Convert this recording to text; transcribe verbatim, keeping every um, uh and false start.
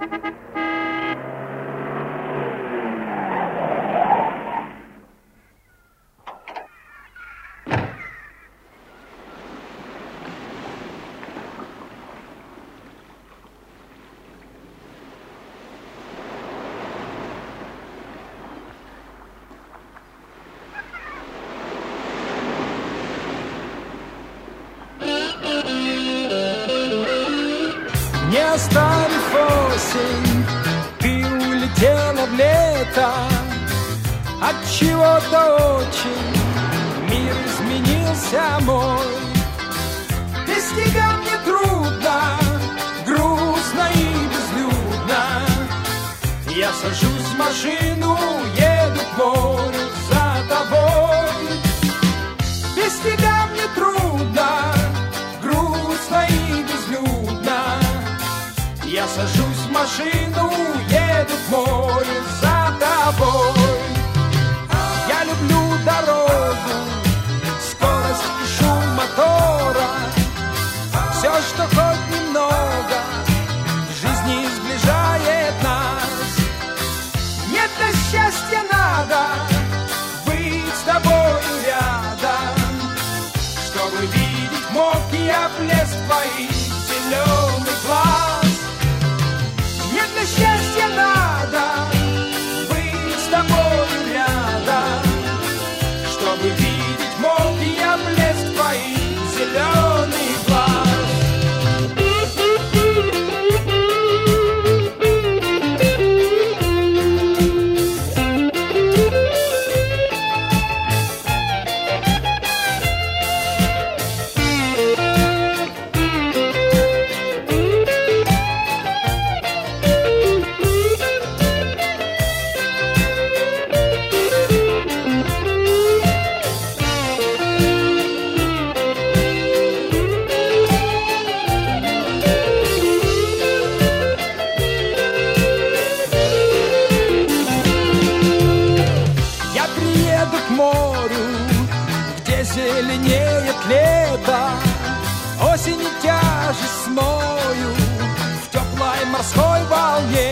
Не оставив осень, ты улетела в лето. От чего-то очень мир изменился мой. Без тебя мне трудно, грустно и безлюдно. Я сажусь в машину, еду к морю за тобой. Без тебя мне трудно, грустно и безлюдно. Я сажусь в машину, еду к морю за тобой. Я люблю дорогу, скорость и шум мотора. Все, что хоть немного в жизни сближает нас. Мне для счастья надо быть с тобой рядом, чтобы видеть мог я блеск твоих зеленых глаз. Мне для счастья надо быть с тобой рядом, чтобы видеть мог я блеск твоих зеленых глаз. Зеленеет лето, осень и тяжесть смою в теплой морской волне.